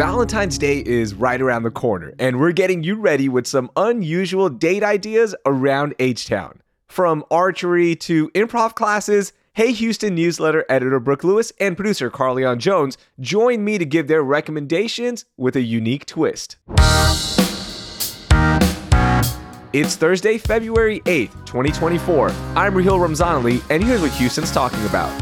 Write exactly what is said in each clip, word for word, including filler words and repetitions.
Valentine's Day is right around the corner, and we're getting you ready with some unusual date ideas around H-Town. From archery to improv classes, Hey Houston newsletter editor Brooke Lewis and producer Carleon Jones join me to give their recommendations with a unique twist. It's Thursday, February eighth, twenty twenty-four. I'm Raheel Ramzanali, and here's what Houston's talking about.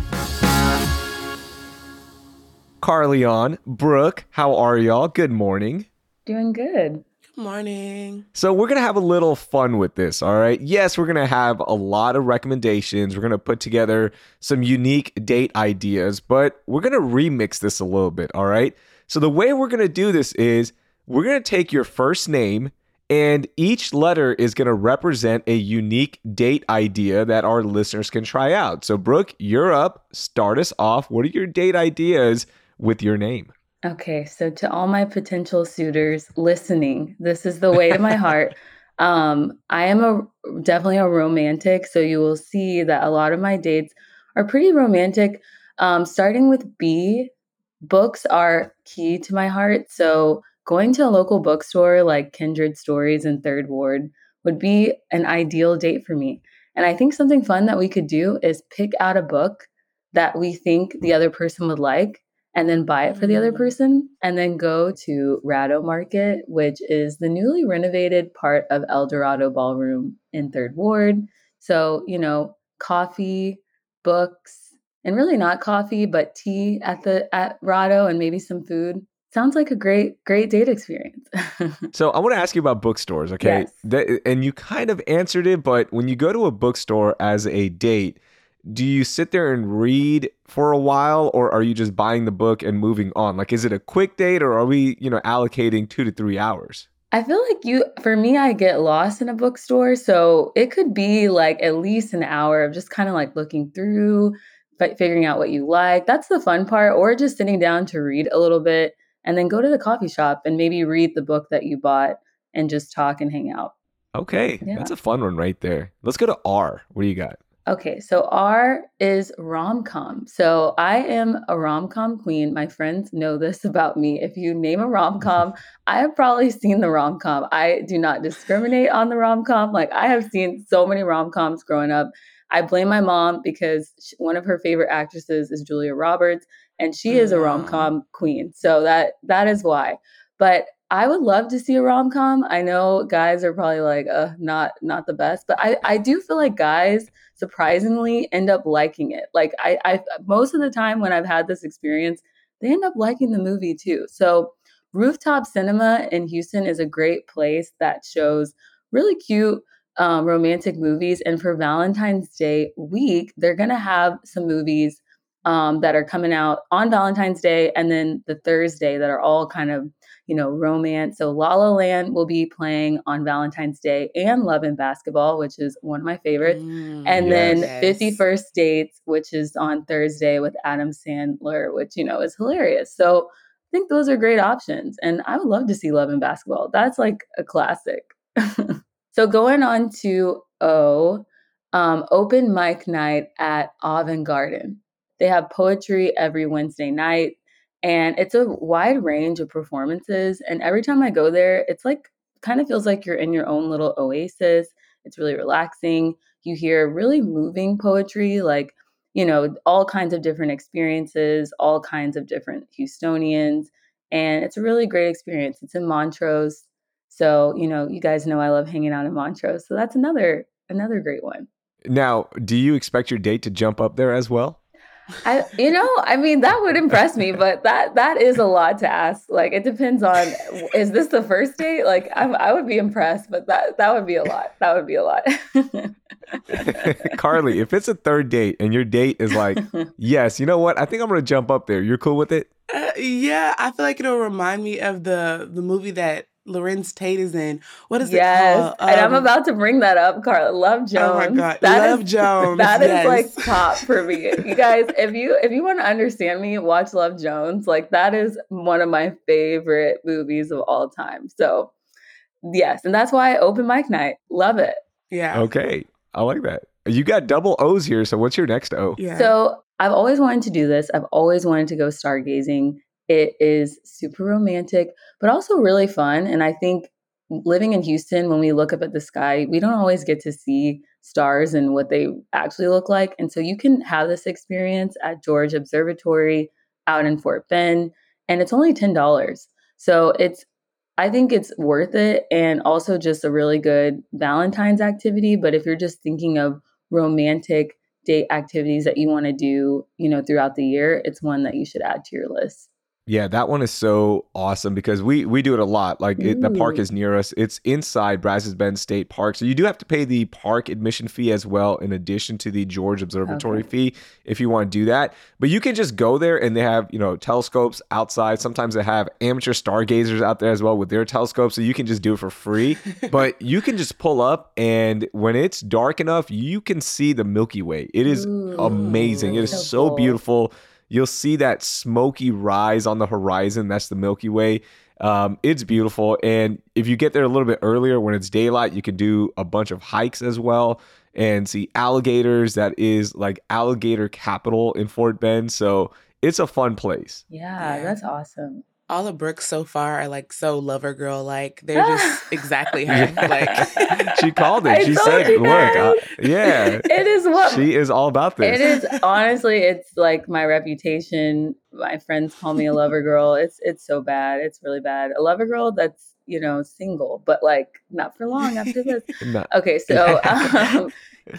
Carleon, Brooke, how are y'all? Good morning. Doing good. Good morning. So we're going to have a little fun with this, all right? Yes, we're going to have a lot of recommendations. We're going to put together some unique date ideas, but we're going to remix this a little bit, all right? So the way we're going to do this is we're going to take your first name, and each letter is going to represent a unique date idea that our listeners can try out. So Brooke, you're up. Start us off. What are your date ideas with your name? Okay, so to all my potential suitors listening, this is the way to my heart. Um, I am a definitely a romantic, so you will see that a lot of my dates are pretty romantic. Um, starting with B, books are key to my heart. So going to a local bookstore like Kindred Stories in Third Ward would be an ideal date for me. And I think something fun that we could do is pick out a book that we think the other person would like, and then buy it for the other person, and then go to Rado Market, which is the newly renovated part of El Dorado Ballroom in Third Ward. So, you know, coffee, books, and really not coffee, but tea at the at Rado, and maybe some food. Sounds like a great, great date experience. So I want to ask you about bookstores, okay? Yes. That, and you kind of answered it, but when you go to a bookstore as a date, do you sit there and read for a while, or are you just buying the book and moving on? Like, is it a quick date, or are we, you know, allocating two to three hours? I feel like you, for me, I get lost in a bookstore. So it could be like at least an hour of just kind of like looking through, fi- figuring out what you like. That's the fun part. Or just sitting down to read a little bit and then go to the coffee shop and maybe read the book that you bought and just talk and hang out. Okay, Yeah. That's a fun one right there. Let's go to R. What do you got? Okay, so R is rom-com. So I am a rom-com queen. My friends know this about me. If you name a rom-com, I have probably seen the rom-com. I do not discriminate on the rom-com. Like, I have seen so many rom-coms growing up. I blame my mom because she, one of her favorite actresses is Julia Roberts, and she is a rom-com queen. So that that is why. But I would love to see a rom-com. I know guys are probably like, uh, not not the best, but I, I do feel like guys surprisingly end up liking it. Like I, I most of the time when I've had this experience, they end up liking the movie too. So Rooftop Cinema in Houston is a great place that shows really cute um, romantic movies. And for Valentine's Day week, they're gonna have some movies um, that are coming out on Valentine's Day, and then the Thursday that are all kind of, you know, romance. So La La Land will be playing on Valentine's Day, and Love and Basketball, which is one of my favorites. Mm, and yes. then yes. fifty First Dates, which is on Thursday with Adam Sandler, which, you know, is hilarious. So I think those are great options. And I would love to see Love and Basketball. That's like a classic. So going on to O, um, open mic night at Avant Garden. They have poetry every Wednesday night. And it's a wide range of performances. And every time I go there, it's like, kind of feels like you're in your own little oasis. It's really relaxing. You hear really moving poetry, like, you know, all kinds of different experiences, all kinds of different Houstonians. And it's a really great experience. It's in Montrose. So, you know, you guys know I love hanging out in Montrose. So that's another, another great one. Now, do you expect your date to jump up there as well? I, you know, I mean, that would impress me, but that that is a lot to ask. Like, it depends on, is this the first date? Like, I, I would be impressed, but that that would be a lot. That would be a lot. Carly, if it's a third date and your date is like, yes, you know what? I think I'm going to jump up there. You're cool with it? Uh, yeah, I feel like it'll remind me of the the movie that Lorenz Tate is in. What is yes. it called? Um, and I'm about to bring that up, Carla. Love Jones. Oh my God. That Love is, Jones. That yes. is like top for me. You guys, if you if you want to understand me, watch Love Jones. Like, that is one of my favorite movies of all time. So yes, and that's why open mic night. Love it. Yeah. Okay. I like that. You got double O's here. So what's your next O? Yeah. So I've always wanted to do this. I've always wanted to go stargazing It is super romantic, but also really fun. And I think living in Houston, when we look up at the sky, we don't always get to see stars and what they actually look like. And so you can have this experience at George Observatory out in Fort Bend, and it's only ten dollars. So it's, I think it's worth it, and also just a really good Valentine's activity. But if you're just thinking of romantic date activities that you want to do, you know, throughout the year, it's one that you should add to your list. Yeah, that one is so awesome because we we do it a lot. Like it, the park Ooh. is near us. It's inside Brazos Bend State Park. So you do have to pay the park admission fee as well, in addition to the George Observatory Okay. fee if you want to do that. But you can just go there, and they have, you know, telescopes outside. Sometimes they have amateur stargazers out there as well with their telescopes. So you can just do it for free. But you can just pull up, and when it's dark enough, you can see the Milky Way. It is Ooh. amazing. It is So so cool. beautiful. You'll see that smoky rise on the horizon. That's the Milky Way. Um, it's beautiful. And if you get there a little bit earlier when it's daylight, you can do a bunch of hikes as well and see alligators. That is like alligator capital in Fort Bend. So it's a fun place. Yeah, Yeah. that's awesome. All of Brooks so far are like so lover girl like. They're just exactly her. Yeah. Like She called it. I She told said, you look, uh, guys. yeah, It is what she is all about this. it is. Honestly, it's like my reputation. My friends call me a lover girl. It's it's so bad. It's really bad. A lover girl that's, you know, single, but like not for long after this. No. Okay, so um,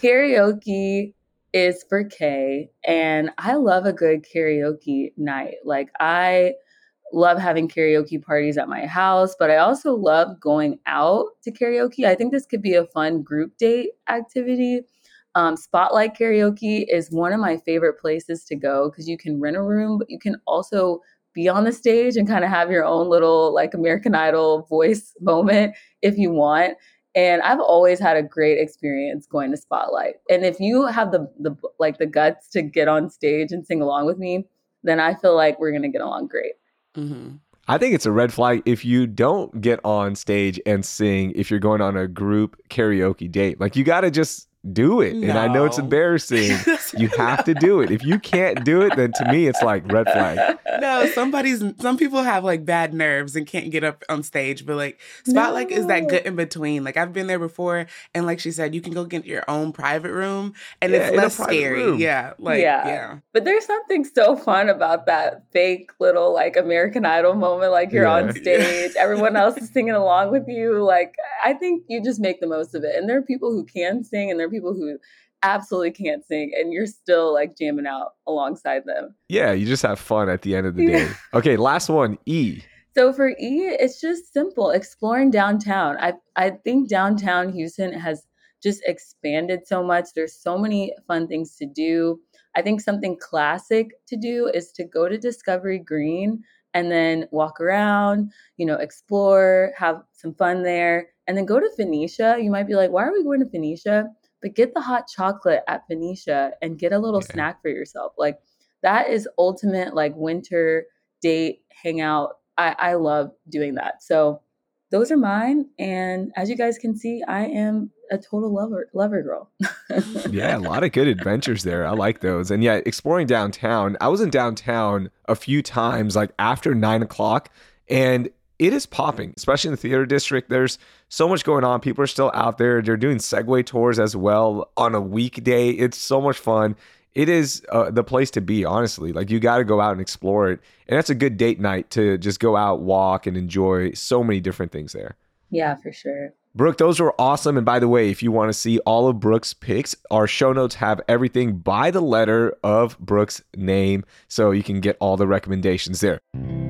karaoke is for Kay, and I love a good karaoke night. Like I love having karaoke parties at my house, but I also love going out to karaoke. I think this could be a fun group date activity. Um, Spotlight karaoke is one of my favorite places to go because you can rent a room, but you can also be on the stage and kind of have your own little like American Idol voice moment if you want. And I've always had a great experience going to Spotlight. And if you have the the like the guts to get on stage and sing along with me, then I feel like we're gonna get along great. mm-hmm. I think it's a red flag if you don't get on stage and sing if you're going on a group karaoke date. Like you got to just do it. And I know it's No. embarrassing. You have to do it. If you can't do it, then to me, it's like red flag. No, somebody's some people have like bad nerves and can't get up on stage, but like Spotlight is that No. good in between. Like I've been there before, and like she said, you can go get your own private room, and Yeah, it's in a less private scary. room. Yeah, like Yeah. yeah. But there's something so fun about that fake little like American Idol moment, like you're Yeah. on stage, everyone else is singing along with you. Like I think you just make the most of it. And there are people who can sing and there are people who absolutely can't sing, and you're still like jamming out alongside them. Yeah, you just have fun at the end of the day. Yeah. Okay, last one, E. So for E, it's just simple, exploring downtown. I I think downtown Houston has just expanded so much. There's so many fun things to do. I think something classic to do is to go to Discovery Green and then walk around, you know, explore, have some fun there, and then go to Phoenicia. You might be like, why are we going to Phoenicia? But get the hot chocolate at Phoenicia and get a little Yeah. snack for yourself. Like that is ultimate like winter date hangout. I, I love doing that. So those are mine. And as you guys can see, I am a total lover lover girl. Yeah, a lot of good adventures there. I like those. And yeah, exploring downtown. I was in downtown a few times, like after nine o'clock, and it is popping, especially in the theater district. There's so much going on. People are still out there. They're doing Segway tours as well on a weekday. It's so much fun. It is uh, the place to be, honestly. Like you got to go out and explore it. And that's a good date night to just go out, walk, and enjoy so many different things there. Yeah, for sure. Brooke, those were awesome. And by the way, if you want to see all of Brooke's picks, our show notes have everything by the letter of Brooke's name. So you can get all the recommendations there.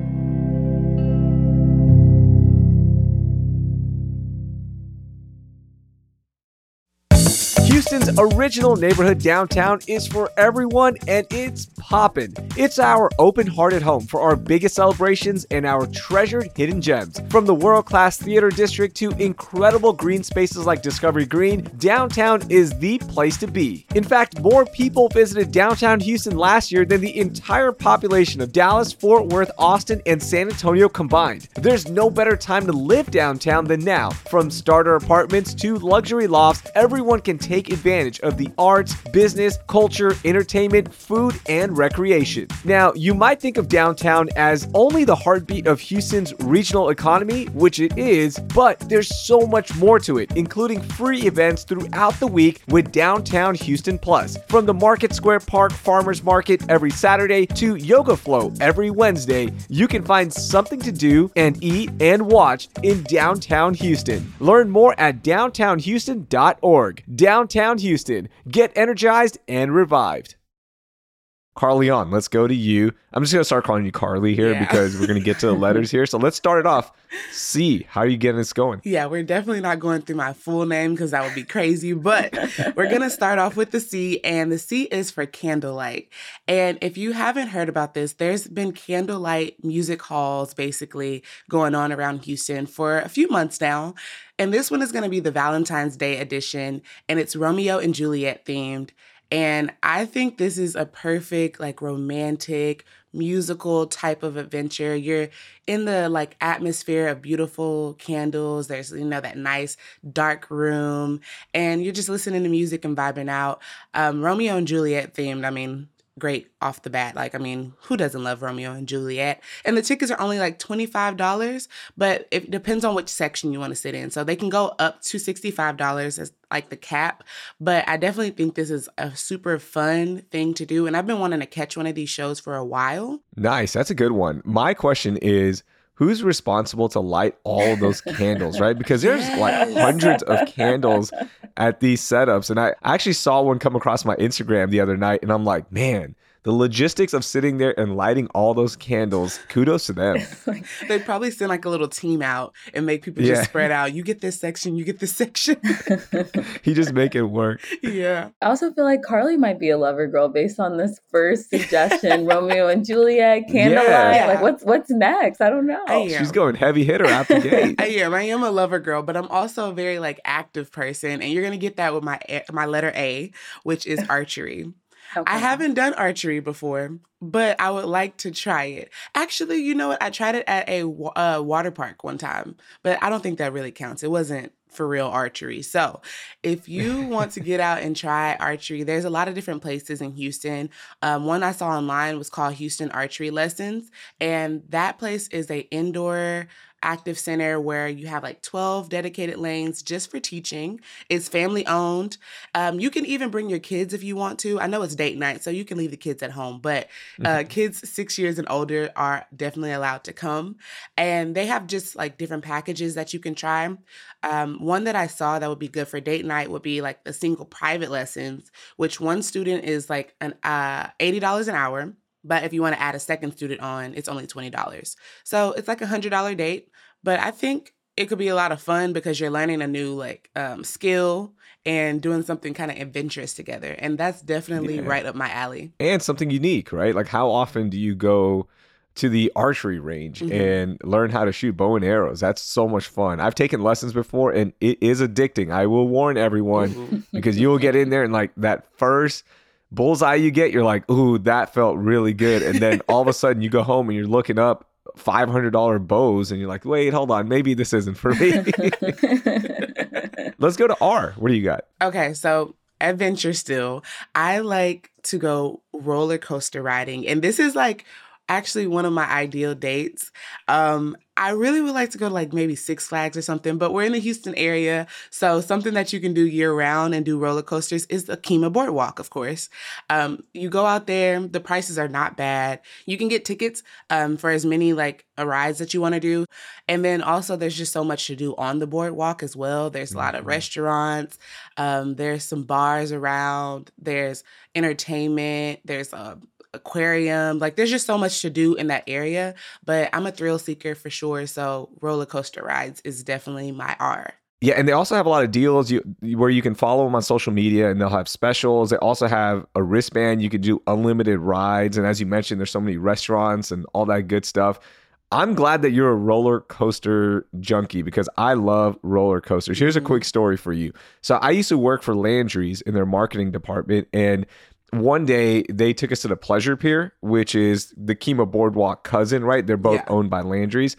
Houston's original neighborhood downtown is for everyone, and it's poppin'. It's our open-hearted home for our biggest celebrations and our treasured hidden gems. From the world-class theater district to incredible green spaces like Discovery Green, downtown is the place to be. In fact, more people visited downtown Houston last year than the entire population of Dallas, Fort Worth, Austin, and San Antonio combined. There's no better time to live downtown than now. From starter apartments to luxury lofts, everyone can take take advantage of the arts, business, culture, entertainment, food, and recreation. Now, you might think of downtown as only the heartbeat of Houston's regional economy, which it is, but there's so much more to it, including free events throughout the week with Downtown Houston Plus. From the Market Square Park Farmers Market every Saturday to Yoga Flow every Wednesday, you can find something to do and eat and watch in downtown Houston. Learn more at downtown houston dot org. Downtown Houston. Get energized and revived. Carleon, let's go to you. I'm just going to start calling you Carly here Yeah. because we're going to get to the letters here. So let's start it off. C, how are you getting this going? Yeah, we're definitely not going through my full name because that would be crazy, but we're going to start off with the C, and the C is for candlelight. And if you haven't heard about this, there's been candlelight music halls basically going on around Houston for a few months now. And this one is going to be the Valentine's Day edition, and it's Romeo and Juliet themed. And I think this is a perfect, like, romantic, musical type of adventure. You're in the, like, atmosphere of beautiful candles. There's, you know, that nice dark room, and you're just listening to music and vibing out. Um, Romeo and Juliet themed, I mean, great off the bat. Like, I mean, who doesn't love Romeo and Juliet? And the tickets are only like twenty-five dollars, but it depends on which section you want to sit in. So they can go up to sixty-five dollars as like the cap, but I definitely think this is a super fun thing to do. And I've been wanting to catch one of these shows for a while. Nice. That's a good one. My question is, who's responsible to light all of those candles, right? Because there's Yes. like hundreds of candles at these setups. And I actually saw one come across my Instagram the other night, and I'm like, man, the logistics of sitting there and lighting all those candles, kudos to them. They'd probably send like a little team out and make people Yeah. just spread out. You get this section, you get this section. He just make it work. Yeah. I also feel like Carly might be a lover girl based on this first suggestion. Romeo and Juliet, candlelight. Yeah. Like, what's what's next? I don't know. I am. She's going heavy hitter out the gate. I am. I am a lover girl, but I'm also a very like active person, and you're gonna get that with my my letter A, which is archery. Okay. I haven't done archery before, but I would like to try it. Actually, you know what? I tried it at a wa- uh, water park one time, but I don't think that really counts. It wasn't for real archery. So if you want to get out and try archery, there's a lot of different places in Houston. Um, one I saw online was called Houston Archery Lessons, and that place is a indoor active center where you have like twelve dedicated lanes just for teaching. It's family owned. Um, you can even bring your kids if you want to. I know it's date night, so you can leave the kids at home, but uh, kids six years and older are definitely allowed to come. And they have just like different packages that you can try. Um, one that I saw that would be good for date night would be like the single private lessons, which one student is like an uh, eighty dollars an hour. But if you want to add a second student on, it's only twenty dollars. So it's like a one hundred dollars date. But I think it could be a lot of fun because you're learning a new like um, skill and doing something kind of adventurous together. And that's definitely Yeah. right up my alley. And something unique, right? Like, how often do you go to the archery range Mhm. and learn how to shoot bow and arrows? That's so much fun. I've taken lessons before, and it is addicting. I will warn everyone Mhm. because you will get in there and like that first bullseye you get, you're like, ooh, that felt really good. And then all of a sudden you go home and you're looking up five hundred dollars bows and you're like, wait, hold on, maybe this isn't for me. Let's go to R. What do you got? Okay, so adventure still. I like to go roller coaster riding. And this is like actually one of my ideal dates. Um, I really would like to go to like maybe Six Flags or something, but we're in the Houston area. So something that you can do year round and do roller coasters is the Kemah Boardwalk, of course. Um, you go out there, the prices are not bad. You can get tickets um, for as many like uh, rides that you want to do. And then also there's just so much to do on the boardwalk as well. There's a lot of Mhm. restaurants. Um, there's some bars around. There's entertainment. There's a aquarium. Like there's just so much to do in that area, but I'm a thrill seeker for sure. So roller coaster rides is definitely my R. Yeah, and they also have a lot of deals you, where you can follow them on social media, and they'll have specials. They also have a wristband. You can do unlimited rides. And as you mentioned, there's so many restaurants and all that good stuff. I'm glad that you're a roller coaster junkie because I love roller coasters. Here's a Mhm. quick story for you. So I used to work for Landry's in their marketing department, and one day they took us to the Pleasure Pier, which is the Kemah Boardwalk cousin, right? They're both Yeah. owned by Landry's.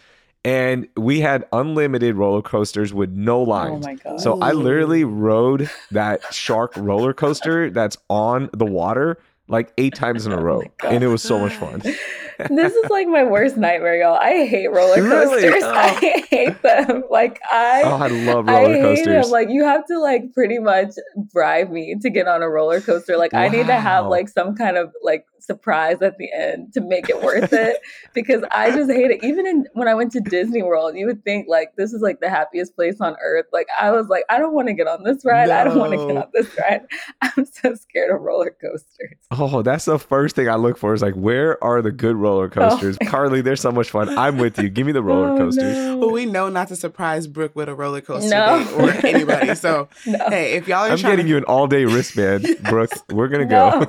And we had unlimited roller coasters with no Oh lines. my God. So I literally Ooh. rode that shark roller coaster that's on the water like eight times in a Oh row. my God. And it was so much fun. This is like my worst nightmare, y'all. I hate roller Really? coasters. Oh. I hate them. Like I, Oh, I love I roller hate them. coasters. Like you have to like pretty much bribe me to get on a roller coaster. Like I need to have Wow. like some kind of like surprise at the end to make it worth it because I just hate it. Even in when I went to Disney World, you would think like this is like the happiest place on earth. Like I was like, I don't want to get on this ride. I don't want to get No. on this ride. I'm so scared of roller coasters. Oh, that's the first thing I look for is like, where are the good roller coasters? Oh. Carly, they're so much fun. I'm with you. Give me the roller Oh, coasters. no. Well, we know not to surprise Brooke with a roller coaster No. date or anybody. So, No. hey, if y'all are I'm trying getting to you an all day wristband, Brooke. We're going to No.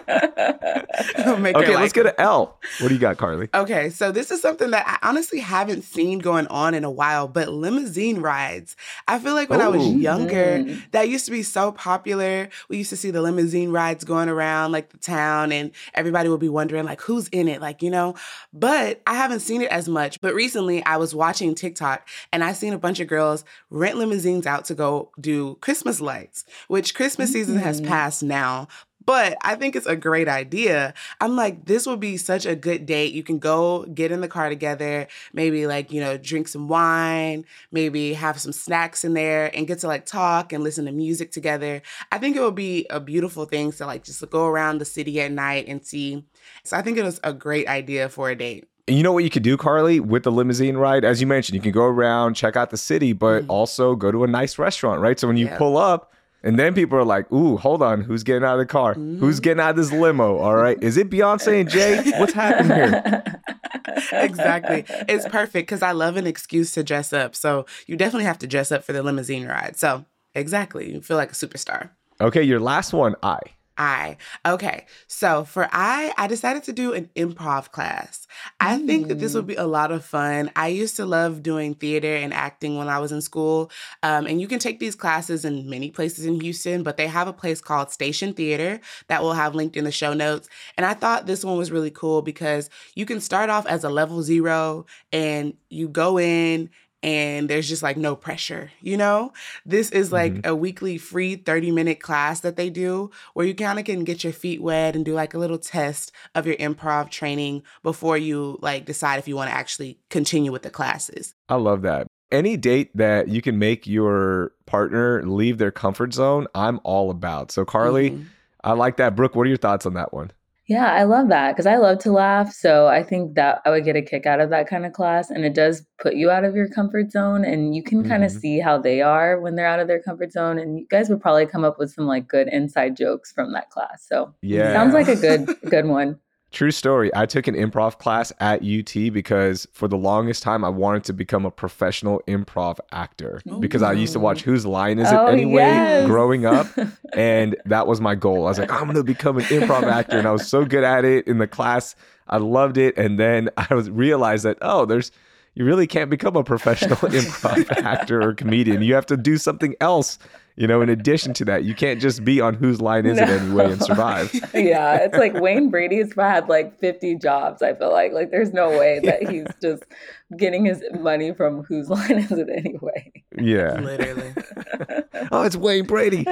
go. make her Okay, like let's it. go to L. What do you got, Carly? Okay, so this is something that I honestly haven't seen going on in a while, but limousine rides. I feel like when I was Oh. younger, Mhm. that used to be so popular. We used to see the limousine rides going around like the town, and everybody would be wondering like who's in it, like, you know. But I haven't seen it as much. But recently I was watching TikTok and I seen a bunch of girls rent limousines out to go do Christmas lights, which Christmas season has Mm. passed now. But I think it's a great idea. I'm like, this would be such a good date. You can go get in the car together, maybe like, you know, drink some wine, maybe have some snacks in there and get to like talk and listen to music together. I think it would be a beautiful thing to like just go around the city at night and see. So I think it was a great idea for a date. And you know what you could do, Carly, with the limousine ride? As you mentioned, you can go around, check out the city, but Mhm. also go to a nice restaurant, right? So when you Yep. pull up, and then people are like, ooh, hold on, who's getting out of the car? Who's Mhm. getting out of this limo? All right. Is it Beyonce and Jay? What's happening here? Exactly. It's perfect because I love an excuse to dress up. So you definitely have to dress up for the limousine ride. So exactly. You feel like a superstar. Okay, your last one, I. I. Okay. So for I, I decided to do an improv class. I think that this would be a lot of fun. I used to love doing theater and acting when I was in school. Um, and you can take these classes in many places in Houston, but they have a place called Station Theater that we'll have linked in the show notes. And I thought this one was really cool because you can start off as a level zero and you go in and there's just like no pressure, you know? This is like Mhm. a weekly free thirty minute class that they do where you kind of can get your feet wet and do like a little test of your improv training before you like decide if you want to actually continue with the classes. I love that. Any date that you can make your partner leave their comfort zone, I'm all about. So, Carly, Mhm. I like that. Brooke, what are your thoughts on that one? Yeah, I love that because I love to laugh. So I think that I would get a kick out of that kind of class. And it does put you out of your comfort zone. And you can kind of Mhm. see how they are when they're out of their comfort zone. And you guys would probably come up with some like good inside jokes from that class. So Yeah. sounds like a good good one. True story. I took an improv class at U T because for the longest time I wanted to become a professional improv actor because I used to watch Whose Line Is It Oh, Anyway yes. growing up, and that was my goal. I was like, I'm going to become an improv actor, and I was so good at it in the class. I loved it, and then I was realized that oh, there's you really can't become a professional improv actor or comedian. You have to do something else, you know, in addition to that. You can't just be on Whose Line Is It No. Anyway and survive. Yeah, it's like Wayne Brady's had like fifty jobs, I feel like. Like there's no way that he's just getting his money from Whose Line Is It Anyway? Yeah. Literally. Oh, it's Wayne Brady.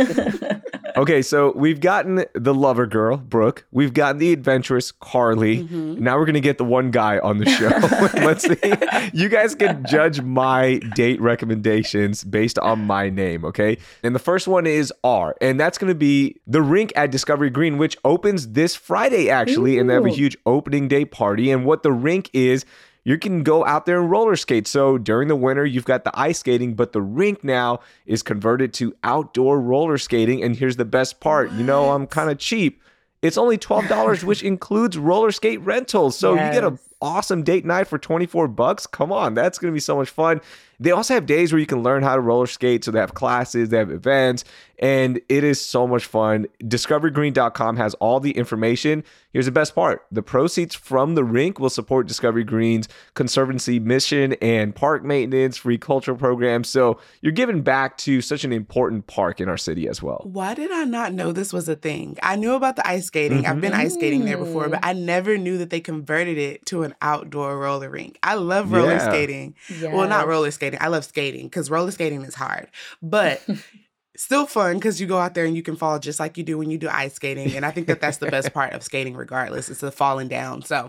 Okay, so we've gotten the lover girl, Brooke. We've gotten the adventurous, Carly. Mhm. Now we're going to get the one guy on the show. Let's see. You guys can judge my date recommendations based on my name, okay? And the first one is R, and that's going to be the rink at Discovery Green, which opens this Friday, actually, and they have a Ooh. huge opening day party. And what the rink is, you can go out there and roller skate. So during the winter, you've got the ice skating, but the rink now is converted to outdoor roller skating. And here's the best part. You know, I'm What? kind of cheap. It's only twelve dollars, which includes roller skate rentals. So you get an Yes. awesome date night for twenty-four bucks. Come on, that's going to be so much fun. They also have days where you can learn how to roller skate. So they have classes, they have events, and it is so much fun. discovery green dot com has all the information. Here's the best part. The proceeds from the rink will support Discovery Green's conservancy mission and park maintenance, free cultural programs. So you're giving back to such an important park in our city as well. Why did I not know this was a thing? I knew about the ice skating. I've been ice skating there before, but I never knew that they converted it to an an outdoor roller rink. I love roller Yeah. skating. Well, not Yes. roller skating. I love skating because roller skating is hard, but still fun because you go out there and you can fall just like you do when you do ice skating. And I think that that's the best part of skating regardless. It's the falling down. So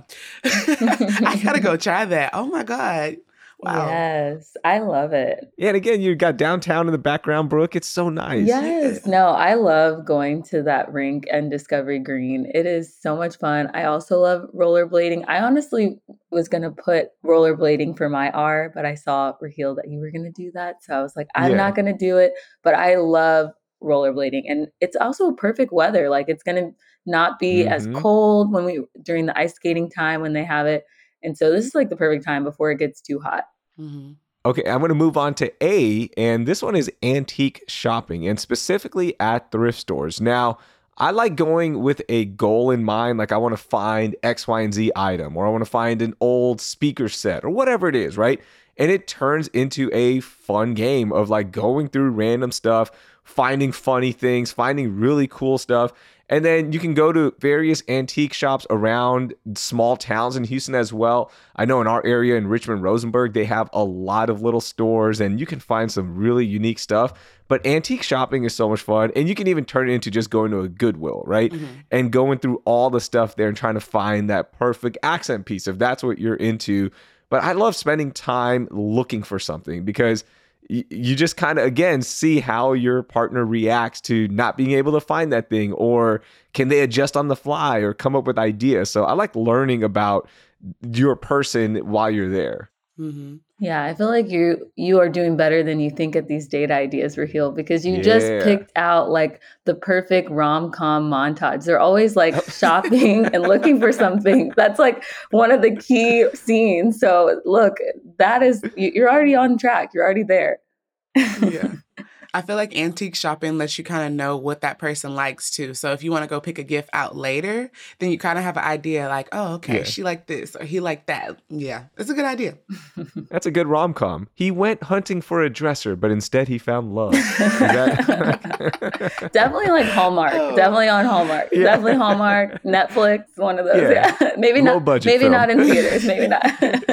I got to go try that. Oh my God. Wow. Yes, I love it. Yeah, and again, you got downtown in the background, Brooke. It's so nice. Yes, Yeah. no, I love going to that rink and Discovery Green. It is so much fun. I also love rollerblading. I honestly was going to put rollerblading for my R, but I saw, Raheel, that you were going to do that. So I was like, I'm Yeah. not going to do it, but I love rollerblading. And it's also perfect weather. Like it's going to not be as Mhm. cold when we, during the ice skating time when they have it. And so this is like the perfect time before it gets too hot. hmm Okay, I'm going to move on to A, and this one is antique shopping, and specifically at thrift stores. Now, I like going with a goal in mind, like I want to find X, Y, and Z item, or I want to find an old speaker set, or whatever it is, right? And it turns into a fun game of like going through random stuff, finding funny things, finding really cool stuff. And then you can go to various antique shops around small towns in Houston as well. I know in our area in Richmond, Rosenberg, they have a lot of little stores and you can find some really unique stuff. But antique shopping is so much fun. And you can even turn it into just going to a Goodwill, right? Mhm. And going through all the stuff there and trying to find that perfect accent piece if that's what you're into. But I love spending time looking for something because you just kind of, again, see how your partner reacts to not being able to find that thing, or can they adjust on the fly or come up with ideas. So I like learning about your person while you're there. hmm Yeah, I feel like you you are doing better than you think at these date ideas, Raheel, because you just Yeah. picked out like the perfect rom-com montage. They're always like shopping and looking for something. That's like one of the key scenes. So look, that is you- you're already on track. You're already there. Yeah. I feel like antique shopping lets you kind of know what that person likes too. So if you want to go pick a gift out later, then you kind of have an idea like, oh, okay, Yeah. she liked this or he liked that. Yeah, it's a good idea. That's a good rom-com. He went hunting for a dresser, but instead he found love. Is that- Definitely like Hallmark. Oh. Definitely on Hallmark. Yeah. Definitely Hallmark, Netflix, one of those. Yeah. Yeah. maybe Low not budget maybe film. not in theaters. Maybe not.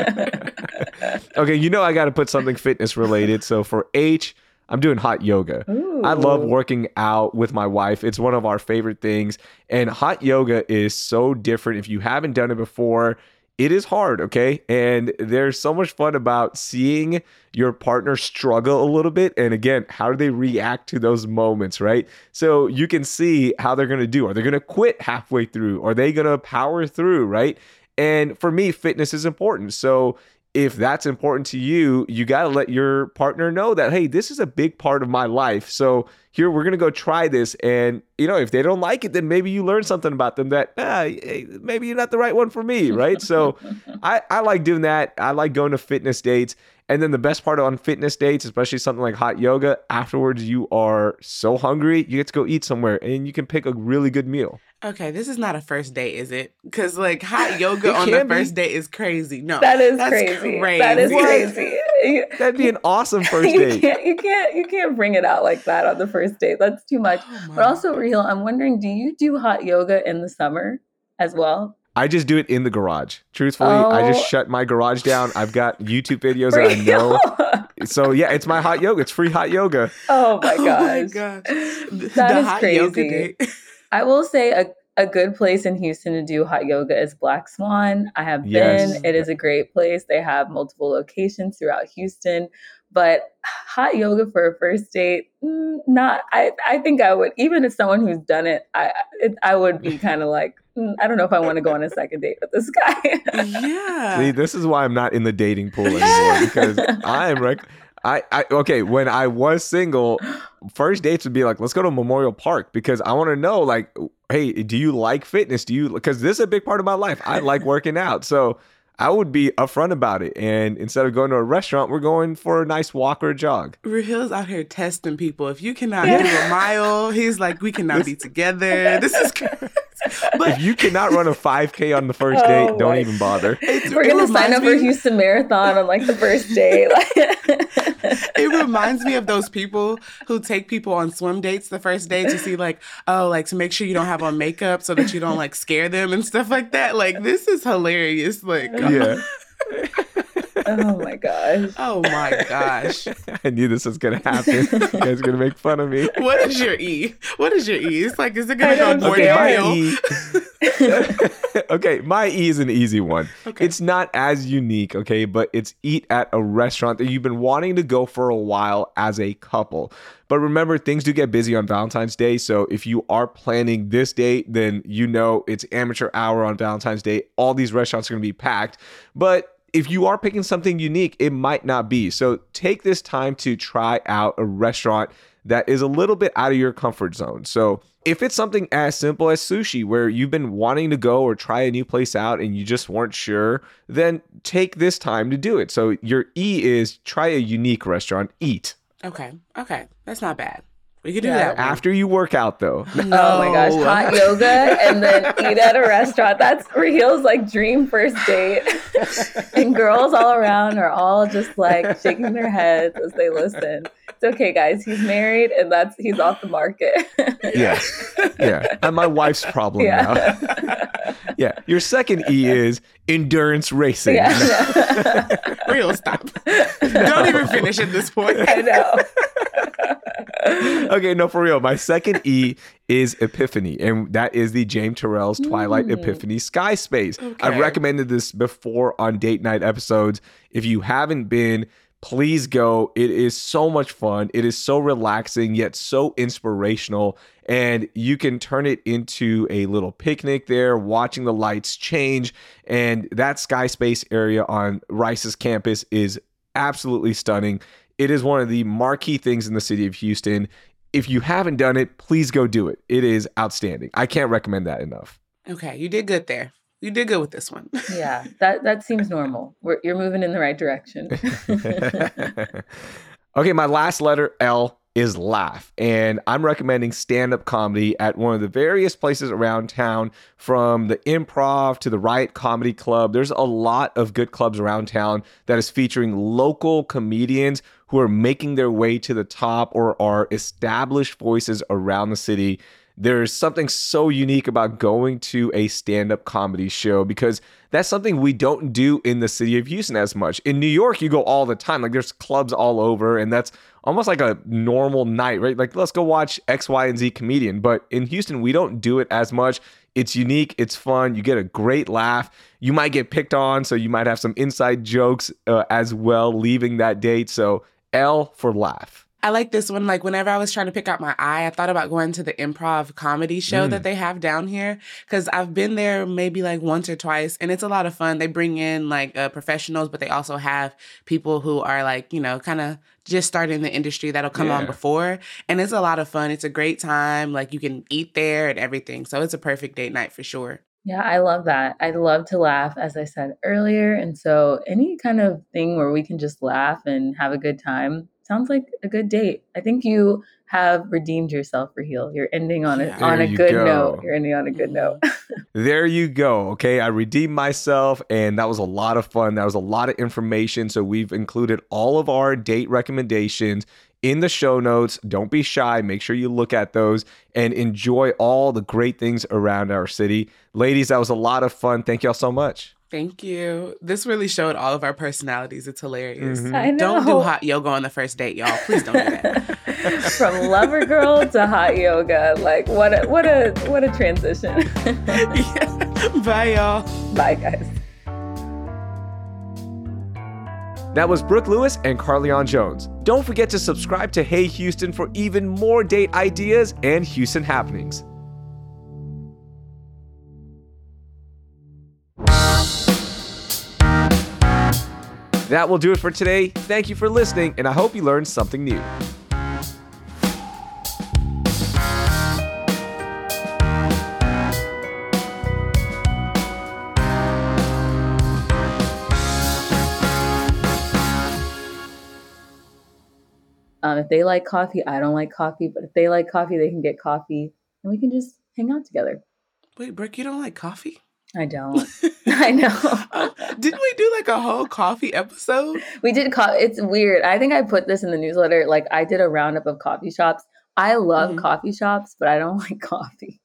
Okay, you know I got to put something fitness related. So for H, I'm doing hot yoga. I love Ooh. working out with my wife. It's one of our favorite things. And hot yoga is so different. If you haven't done it before, it is hard, okay? And there's so much fun about seeing your partner struggle a little bit. And again, how do they react to those moments, right? So you can see how they're going to do. Are they going to quit halfway through? Are they going to power through, right? And for me, fitness is important. So if that's important to you, you got to let your partner know that, hey, this is a big part of my life. So here, we're going to go try this. And, you know, if they don't like it, then maybe you learn something about them that, ah, maybe you're not the right one for me, right? So I, I like doing that. I like going to fitness dates. And then the best part on fitness dates, especially something like hot yoga, afterwards you are so hungry, you get to go eat somewhere and you can pick a really good meal. Okay, this is not a first date, is it? Because like hot yoga It on the can be. first date is crazy. No, That is that's crazy. crazy. That is What? crazy. You, That'd be an awesome first you date. can't you can't you can't bring it out like that on the first date. That's too much. Oh my But also, Raheel, I'm wondering, do you do hot yoga in the summer as well? I just do it in the garage. Truthfully, I Oh. just shut my garage down. I've got YouTube videos that I know. So yeah, it's my hot yoga. It's free hot yoga. Oh my Oh gosh. my gosh. The, That the is hot yoga crazy. date. I will say a, a good place in Houston to do hot yoga is Black Swan. I have Yes. been. It is a great place. They have multiple locations throughout Houston. But hot yoga for a first date, mm, not. I, I think I would, even as someone who's done it, I it, I would be kind of like, mm, I don't know if I want to go on a second date with this guy. Yeah. See, this is why I'm not in the dating pool anymore because I am rec- I, I okay, when I was single, first dates would be like, let's go to Memorial Park because I want to know, like, hey, do you like fitness? Do you, because this is a big part of my life. I like working out. So I would be upfront about it. And instead of going to a restaurant, we're going for a nice walk or a jog. Rahil's out here testing people. If you cannot Yeah. do a mile, he's like, we cannot be together. This is crazy. But if you cannot run a five K on the first Oh date, don't my- even bother. it's, We're it gonna sign reminds up for me- Houston Marathon on like the first day. It reminds me of those people who take people on swim dates the first day to see like, oh, like to make sure you don't have on makeup so that you don't like scare them and stuff like that. Like, this is hilarious. Like, Yeah. Oh my gosh. oh my gosh. I knew this was going to happen. You guys are going to make fun of me. What is your E? What is your E? It's like, is it going I to go know, more I'm Okay, downhill? my E. Okay, my E is an easy one. Okay. It's not as unique, okay, but it's eat at a restaurant that you've been wanting to go for a while as a couple. But remember, things do get busy on Valentine's Day. So if you are planning this date, then you know it's amateur hour on Valentine's Day. All these restaurants are going to be packed. But if you are picking something unique, it might not be. So take this time to try out a restaurant that is a little bit out of your comfort zone. So if it's something as simple as sushi, where you've been wanting to go or try a new place out and you just weren't sure, then take this time to do it. So your E is try a unique restaurant, eat. Okay. Okay. That's not bad. We could do Yeah. that one. After you work out, though. Oh my gosh, hot yoga and then eat at a restaurant. That's Rahil's like dream first date. And girls all around are all just like shaking their heads as they listen. It's okay, guys. He's married and that's he's off the market. Yeah. Yeah. And my wife's problem now. Yeah. Yeah. Your second E is endurance racing. Yeah. Real stop. Don't even finish at this point. I know. Okay, no, for real. My second E is Epiphany, and that is the James Turrell's Twilight Mm. Epiphany Sky Space. Okay. I've recommended this before on date night episodes. If you haven't been, please go. It is so much fun. It is so relaxing, yet so inspirational. And you can turn it into a little picnic there, watching the lights change. And that Sky Space area on Rice's campus is absolutely stunning. It is one of the marquee things in the city of Houston. If you haven't done it, please go do it. It is outstanding. I can't recommend that enough. Okay. You did good there. You did good with this one. Yeah, that that seems normal. We're, you're moving in the right direction. Okay, my last letter, L, is laugh. And I'm recommending stand-up comedy at one of the various places around town, from the Improv to the Riot Comedy Club. There's a lot of good clubs around town that is featuring local comedians who are making their way to the top or are established voices around the city. There's something so unique about going to a stand-up comedy show, because that's something we don't do in the city of Houston as much. In New York, you go all the time. Like, there's clubs all over, and that's almost like a normal night, right? Like, let's go watch X, Y, and Z comedian. But in Houston, we don't do it as much. It's unique. It's fun. You get a great laugh. You might get picked on, so you might have some inside jokes uh, as well leaving that date. So L for laugh. I like this one. Like, whenever I was trying to pick out my eye, I thought about going to the improv comedy show Mm. that they have down here, because I've been there maybe like once or twice, and it's a lot of fun. They bring in like uh, professionals, but they also have people who are like, you know, kind of just starting in the industry that'll come on Yeah. before. And it's a lot of fun. It's a great time. Like, you can eat there and everything. So it's a perfect date night for sure. Yeah, I love that. I love to laugh, as I said earlier. And so any kind of thing where we can just laugh and have a good time sounds like a good date. I think you have redeemed yourself, Raheel. You're ending on a Yeah. on There a you good go. note. You're ending on a good note. There you go. Okay. I redeemed myself, and that was a lot of fun. That was a lot of information. So we've included all of our date recommendations in the show notes. Don't be shy. Make sure you look at those and enjoy all the great things around our city. Ladies, that was a lot of fun. Thank y'all so much. Thank you. This really showed all of our personalities. It's hilarious. Mhm. I know. Don't do hot yoga on the first date, y'all. Please don't do that. From lover girl to hot yoga. Like what a what a what a transition. Yeah. Bye, y'all. Bye guys. That was Brooke Lewis and Carleon Jones. Don't forget to subscribe to Hey Houston for even more date ideas and Houston happenings. That will do it for today. Thank you for listening, and I hope you learned something new. Um, if they like coffee, I don't like coffee, but if they like coffee, they can get coffee and we can just hang out together. Wait, Brooke, you don't like coffee? I don't. I know. um, didn't we do like a whole coffee episode? We did. Co- it's weird. I think I put this in the newsletter. Like I did a roundup of coffee shops. I love Mhm. coffee shops, but I don't like coffee.